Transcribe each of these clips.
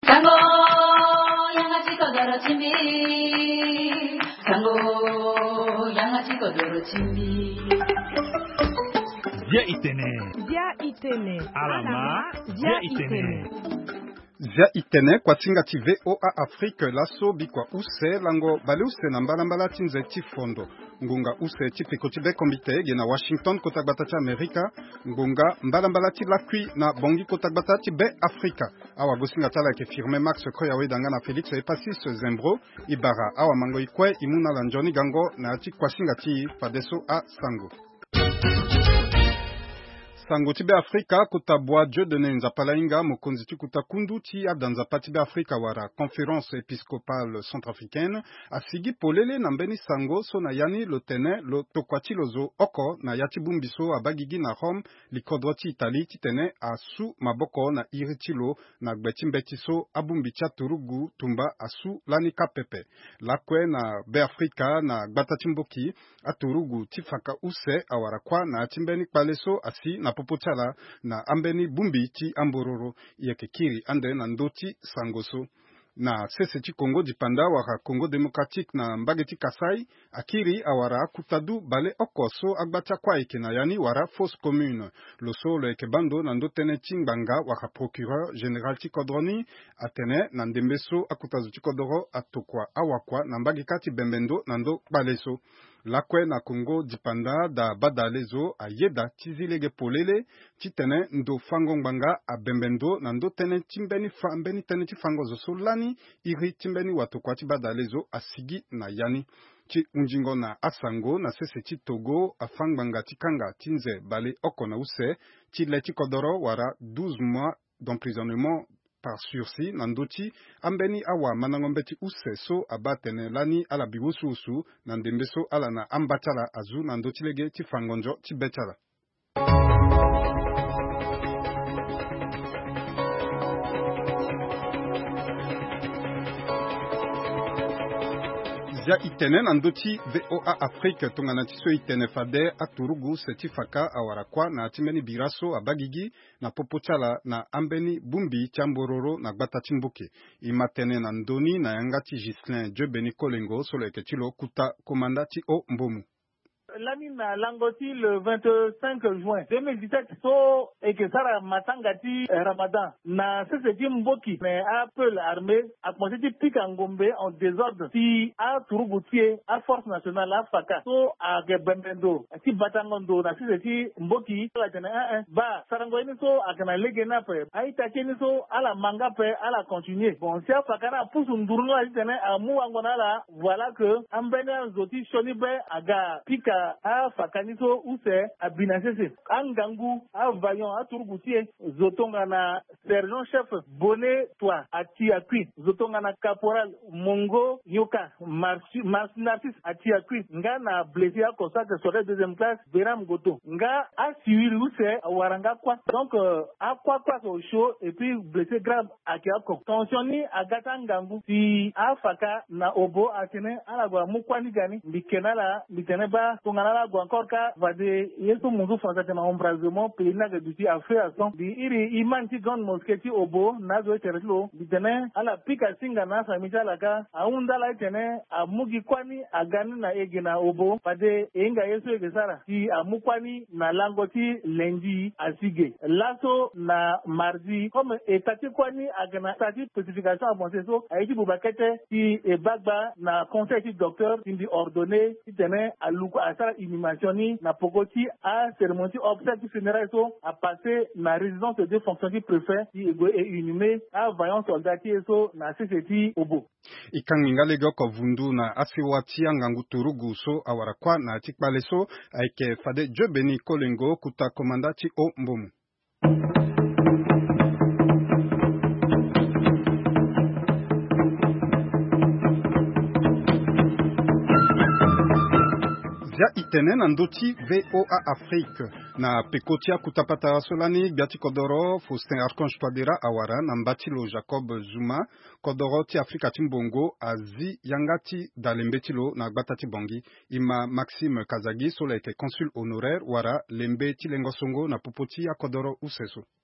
Sango 양아치 거더러 침비 Sango 양아치 거더러 침비 Dia Itene. Dia Itene. Alama. Dia Itene. Zia itene kwa tingati VOA Afrique laso bikwa use lango bale use na mbala tinze tifondo ngunga use tipiko tibe kombite gena Washington kotagbata ti Amerika ngunga mbala ti lakui na bongi kotagbata ti be Afrika awa gosinga tala ke firme Max Koyawe danga na Felix Epasis Zembro ibara awa mango ikwe imuna la njoni gango na ti kwasinga ti fadeso a sango Sango tibe Afrika kutabwa Dieu de Nzapalainga mokonzi ti kutakundu ti adanza patibe Afrika wara conférence épiscopale centrafricaine asigi polele na mbeni sango so na yani lotene lo tokwati lozo oko na yati bumbiso abagigi na Rome likodro ti Italie ti tene asu maboko na iritilo na gbeti mbetiso abumbi tia turugu tumba asu lani kapepe lakwe na be Afrika na gbata timboki aturugu ti faka use awara kwa na timbeni kpaleso asi na popochala na ambeni bumbi ti ambororo yeke kiri ande na ndoti sangoso na sese ti Congo dipanda wara Congo démocratique na mbageti Kasai akiri awara kutadu bale okoso agbatia kwa eke na yani wara fausse commune loso lo eke bando na ndotene ti ngbanga wara procureur général ti kodroni atene na ndembeso akutazu ti kodoro atokwa awakwa na mbagika ti bembendo na ndo baleso lakwe na Congo dipanda da badalezo ayeda tizilege polele titene ndo fango ngbanga abembendo na ndo tene timbeni mbeni tene ti fango zo solani iri timbeni watokwa ti badalezo asigi na yani ti unjingo na asango na sese ti Togo afangbanga ti kanga tinze bale oko na use ti le ti kodoro wara 12 mois d'emprisonnement par sursis nandoti ambeni awa manangombe ti use so abatene lani ala biwusu na ndembeso ala na ambatala azu nandoti lege ti fangonjo ti betala Zia itene na ndoti VOA Afrique tongana ti so itene fade aturugu seti faka awara kwa na atimeni biraso abagigi na popochala na ambeni bumbi chambororo na gbata timbuke imatene na ndoni na yangati Gislin Dieu Beni Kolengo soleke tilo kuta komanda ti o mbomu Lani na langoti le 25 juin 2017 so ekesara matangati Ramadan na seseti mboki mais appel armée a commencé ti pika ngombe en désordre ti a turubutie a force nationale a faka so a gebembendo ti batangondo na seseti mboki la tena ba sarangoini so akana lege na pe aita keni so ala manga pe ala continuer bon si a faka na pusu ndurno a tena amu angona la voilà que ambena zoti shoni be aga pika a fakaniso use abinasese angangu a vaillant a turbutie zotonga na sergent chef Bonnet toi ati akui zotonga na caporal Mongo Yoka Narcis ati akui nga na blessé a consacré sur la deuxième classe Beram Goto nga a suivi use waranga kwa donc a kwa au chaud et puis blessé grave akiako tensioni agata ngangu si a faka na obo atene ala gwa mukwani gani bikenala biteneba ngana go encore ka va de yeso mundu français tema embrasement pelina de duti a fait action di iri imanti grande mosquée ti obo na zo teretlo bitene ala pika singa na samisa laka aunda la tene amugi kwani agani na egena obo pade enga yeso egesara ti amukwani na langoti lundi asige laso na mardi comme etati kwani agana tati spécification avancée so aiti bubakete ti ebagba na conseil ti docteur ti ordonné ti tene aluko asara inhumationi na pokoti a cérémonie obsèque funéraire so a passé na résidence de fonction du préfet qui est inhumé a vaillant soldat qui so na CCT obo ikanginga lego ko vundu na asiwati angangu turugu so awara kwa na tikpale so aike fade Dieu Beni Kolengo kuta komanda ti o mbomu Zia itene na ndoti VOA Afrique na pekotia kutapata solani biati kodoro Faustin Archange Twadera awara na mbatilo Jacob Zuma kodoro ti Afrika timbongo azi yangati dalembetilo na gbatati bongi ima Maxime Kazagi soleke consul honoraire wara lembe ti lengosongo na popoti ya kodoro useso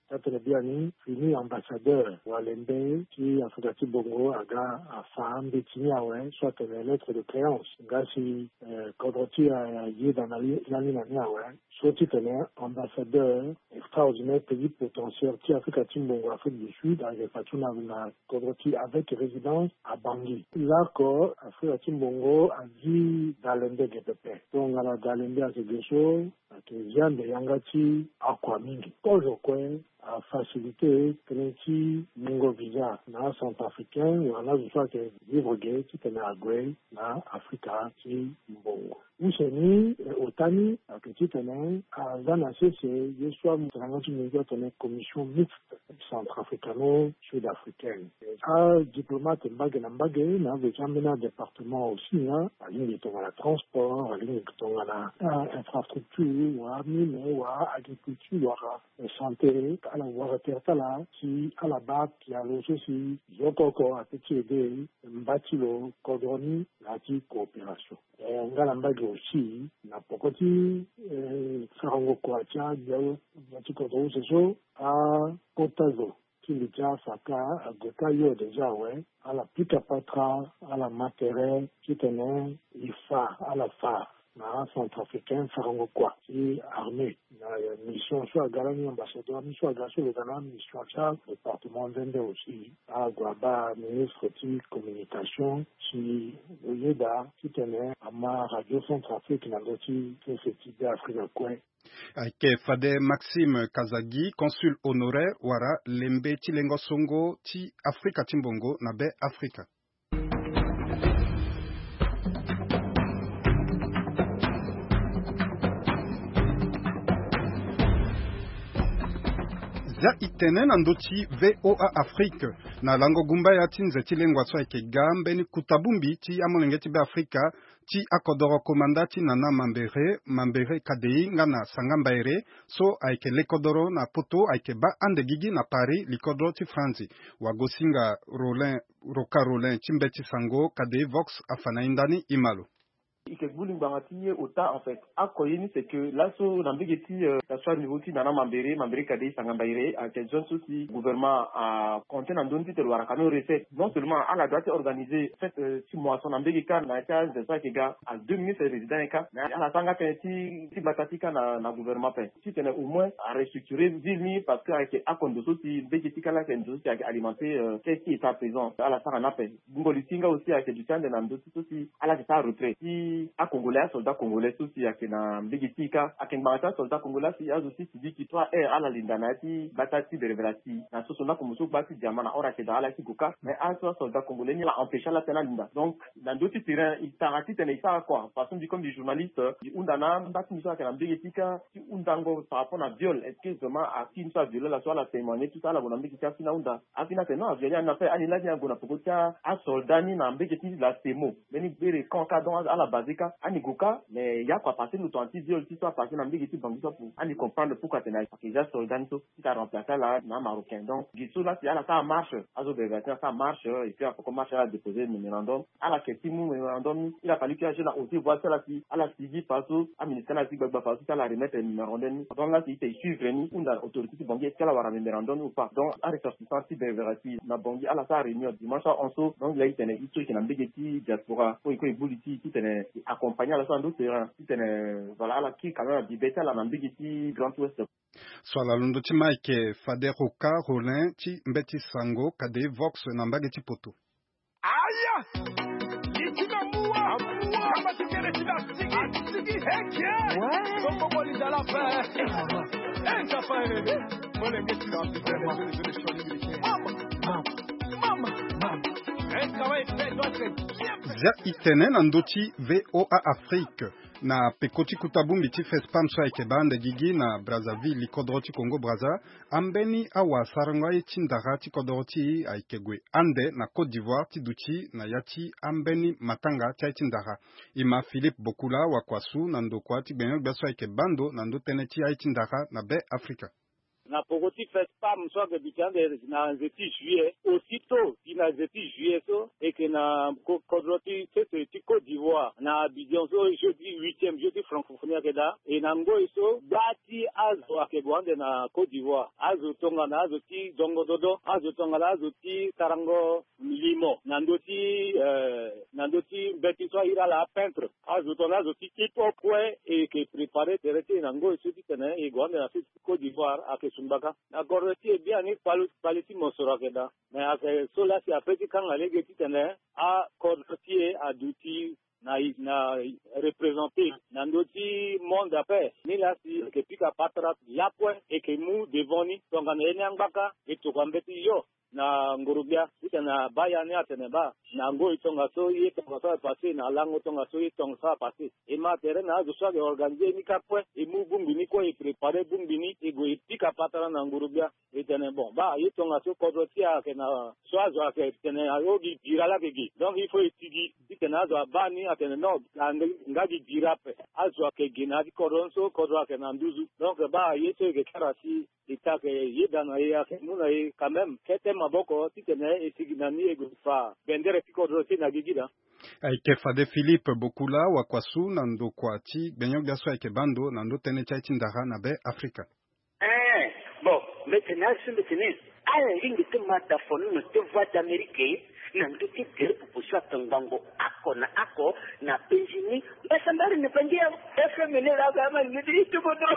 Tatelebiani fini ambassadeur wa Lembe qui Afrika Bongo aga afaham betiniawe soit les lettres de créance ngasi kodroti a yé dans la niawe soit tene ambassadeur extraordinaire pays potentiel qui Afrika Bongo Afrique du Sud avec Fatuna na kodroti avec résidence à Bangui. L'accord Afrika Bongo a dit dans Lembe Gepepe. Donc à la Lembe à Segeso que Yande Yangati Aquamingi. Aujourd'hui, a facilité Keneti Mingo Visa na Centrafricain ou en a vu que vivre gay qui tenait à Goué na Africa qui Mbongo. Useni Otani a que tu tenais à Zanacé c'est je sois Moussangati Mingo tenait commission mixte centrafricano-sud-africaine. A diplomate Mbage na Vejamena département aussi na à ligne de la transport, à ligne de la infrastructure, ou à mine, ou à agriculture, ou à santé, à la Waratala, qui à la BAC, qui a logé si Yokoko a petit aidé, Mbatilo, Kodroni, la coopération. Et Ngalambage aussi, n'a pas côté, Sarango Kouatia, Yati Kodro, c'est ça, à Kotazo. Qui déjà Faka, à Gokayo déjà, ouais, à la Pikapatra, à la Matéré, qui tenait l'IFA, à la FA. Na centrafricain farango kwa qui armée na mission soit galani ambassadeur mission gaso le Ghana mission cha département Vende aussi à Guaba ministre de communication qui Oyeda qui tenait à ma radio Centrafrique na doti que c'est idée Afrique quoi Aike Fade Maxime Kazagi consul honoraire wara Lembe Tilengo Songo ti Afrika Timbongo na be Afrika. Za itenen andoti VOA Afrique na lango gumba ya tinze tilengwa so eke gambe ni kutabumbi ti amolengeti be Afrika ti akodoro komandati na mambere kadei ngana sangambaere so aike lekodoro na poto aike ba ande gigi na Paris likodoro ti Franzi wagosinga Rocarolen Timbeti Sango kadei Vox afana indani imalo. Ike bouling bangati autant en fait a koyeni c'est que là so nambigeti ça soit niveau ti nana mambere kadei sangambaire à quel zone souci gouvernement a compté dans donne titre wara kano recette non seulement à la date organisée fait 6 mois son nambigeka na case de ça que gars à 2 minutes résident ka na la sanga ti batatika na gouvernement pe si tene au moins à restructurer ville parce que avec a kondo souci begeti kala que nous qui alimenter qu'est-ce qui est à présent à la sanga na pe ngolitinga aussi avec du temps de nando souci à la ta retraite a Congolais, soldat congolais aussi à Kena Mbegitika, à Kenbarata, soldat congolais, il y a aussi qui dit qu'il doit être à la Lindanati, Batati de Révélati, dans ce soldat comme Bati Diamana, Ora Keda, la Kikuka, mais à ce soldat congolais, il a empêché la Ténalinda. Donc, dans d'autres terrains, il t'a raté, il pas quoi, parce que comme des journalistes, du Undana, Bati Moussa, Kena Mbegitika, du Undango, par rapport à viol, est-ce que vraiment à qui nous a violé la soirée, la témoigné, tout ça, la Bonambegitika, Fina Unda, à Fina Tena, a violé un affaire, Anila Diangona, Pogotia, à soldani, Nambegiti, la Temo, Meni Bere, Kankadon, à la Bazika, Aniguka, mais il y a quoi passer nous anti viol qui soit passé dans des équipes banques pour aller comprendre pourquoi tu n'as pas déjà soldat qui t'a remplacé là dans marocain donc Guissou là c'est à la ça marche à zo de ça marche et puis après comment ça a déposé le mémorandum à la question mémorandum il a fallu que j'ai la aussi voir ça là si à la suivi partout à ministère la si gbagba partout ça la remettre le mémorandum donc là si c'est suivre ni ou dans autorité banque est-ce qu'elle va avoir un mémorandum ou pas donc à ressortissant si de vérité na banque à la ça réunion dimanche on so donc là il tenait il truc dans des diaspora pour il boliti qui tenait accompagner à la sans doute voilà la qui quand même dibeta la nambigiti Grand Ouest soit la lundo ti Mike Fade Rocarolen ti Mbeti Sango kade Vox nambageti poto aya itina muwa kama tikere tina sigi heke soko boli dala fe enka fa mole ngeti na mama enka wa ife dote za itenen andoti VOA Afrique na pekoti kutabumbi ti fespam so eke bande gigi na Brazzaville likodroti Congo Brazza ambeni awa sarangwa ti ndara ti kodroti aikegwe ande na Côte d'Ivoire ti duti na yati ambeni matanga ti ndara ima Philippe Bokula wa kwasu na ndokwa ti benyo gbaso eke bando na ndo tene ti ndara na be Afrika na pokoti fait pas mso que bitande na nzeti juillet aussitôt na nzeti juillet so et que na kodroti c'est Côte d'Ivoire na Abidjan so jeudi 8e jeudi francophonie keda et na ngoi so bati azo akebwande na Côte d'Ivoire azo tonga na azo ti dongo dodo azo tonga na azo ti tarango limo nandoti beti so ira la peintre azo tonga azo ti tipo kwe et que préparer terete na ngoi so ti tene e gwande na Côte d'Ivoire ake sumbaka na goroti e bien ni paliti mosora keda mais ake sola si apeti kanga lege ti tene a goroti a duti na représenter nandoti monde après ni la si que pika patra ya point et que mu devoni tonga na enyangbaka et to kwambeti yo na ngurubia ita na bayani atene ba na ngo itonga so ye tonga so passer na lango tonga so ye tonga so passer et ma terrain na zo so organiser ni kapwe et mu bumbi ni ko e préparer bumbi ni e go pika patra na ngurubia etene bon ba ye tonga so kodotia ke na so azo ke tene ayo di dirala begi donc il faut étudier itena zo bani atene no ngadi dirape azo ke ginadi koronso kodwa ke na nduzu donc ba ye so ke karasi ita ke ye dana ya ke nuna ye quand même kete maboko titene esiginani egufa bendere tikodrosi na gigida aike fade Philippe Bokula wa kwasu na ndo kwati benyo gaso aike bando na ndo tene chaiti ndara na be Afrika bon maintenant ce maintenant ala lingi te mata fonu te voix d'Amérique na ndo ti te popuswa tangango ako na penjini basambari ne pandia FM ne la kama ngidi tu bodo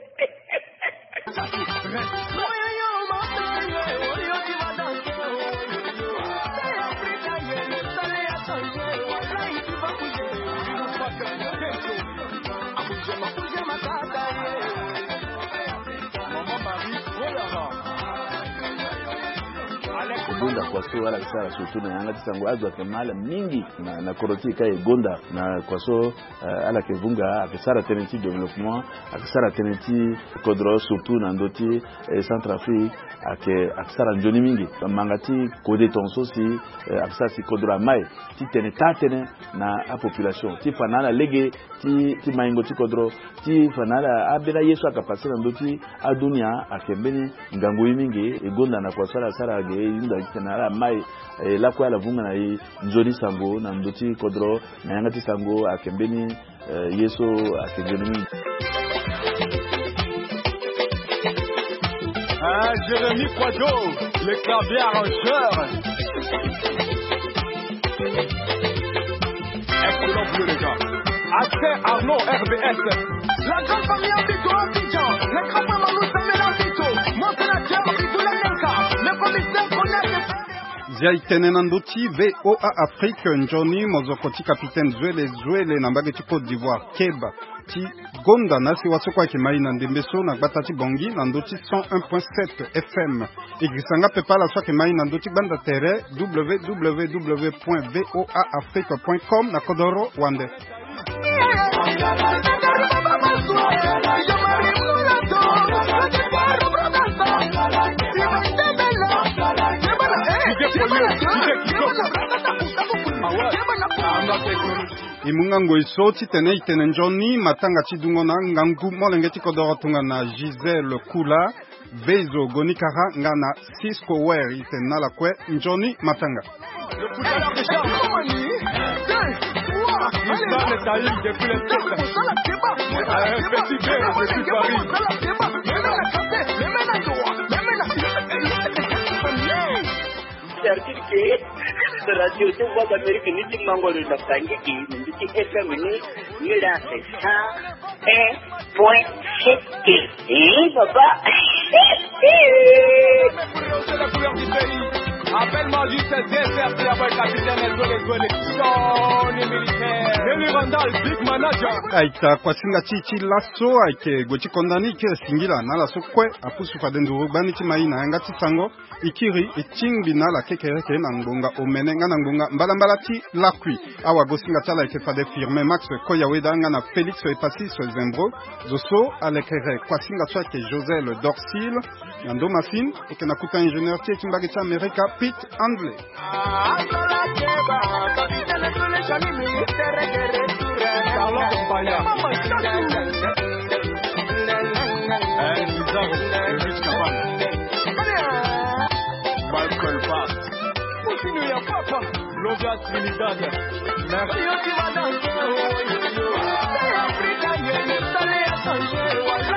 Gonda kwa so wala kisara surtout na yanga tisango azo kemala mingi na koroti kai gonda na kwa so ala kevunga akisara tenenti développement akisara tenenti kodro surtout na ndoti Centrafrique akisara njoni mingi mangati kode tonso si akisara si kodro mai ti tene tatene na a population ti fanala lege ti maingo ti kodro ti fanala abela yesu akapasira ndoti adunia akembeni ngango mingi gonda na kwa sara ge inda tenara mai la kwa la vunga na njoni sango na ndoti kodro na yanga ti sango akembeni yeso akembeni Jérémy Quado, le clavier arrangeur. Excellent bleu les gars. Accès Arnaud RBS. La grande famille Abidjan Abidjan. Le grand Malou Samuel Abidjan. Mon sénateur Idoula Nenka. Le commissaire connaît. Zia itenena ndoti VOA Afrique njoni mozokoti capitaine Zwele na mbage ti Côte d'Ivoire Keba ti gonda nasi wasoko ki mai na ndembeso na batati bongi na ndoti 101.7 FM igrisanga pepala swaki mai na ndoti banda tere www.voaafrique.com na kodoro wande imungango isoti tene itene njoni matanga chidungo na ngangu molengeti kodoro tunga na Giselle Kula Bezo Gonikara ngana Cisco Ware itena la kwe njoni matanga radio de voix d'Amérique ni di mangolo na tangi ki ndi ti FM ni la 101.7 baba Appelle-moi juste DSR, c'est la bonne capitaine, Zole, militaire. Nelly Randall, big manager. Aita kwa singa chichi laso aike gochi kondani ke singila na laso kwe apusu fadendu rubani ti maina yanga ti sango ikiri ichingbi na la kekereke na ngonga omene nga na ngonga mbala ti lakui awa go singa tala ike fade firme Max Koyaweda nga na Félix Epasi Zembro zoso alekere kwa singa so ake Josel Dorsil yando mafin eke na kuta ingénieur ti ekimbage ti Amerika Pete Handley Carlos Compagna. Belfast. Continue ya papa, Loga Trinidad. Merci. Yo, tu vas danser, oh, yo, yo. C'est Africa, y'a le soleil à changer,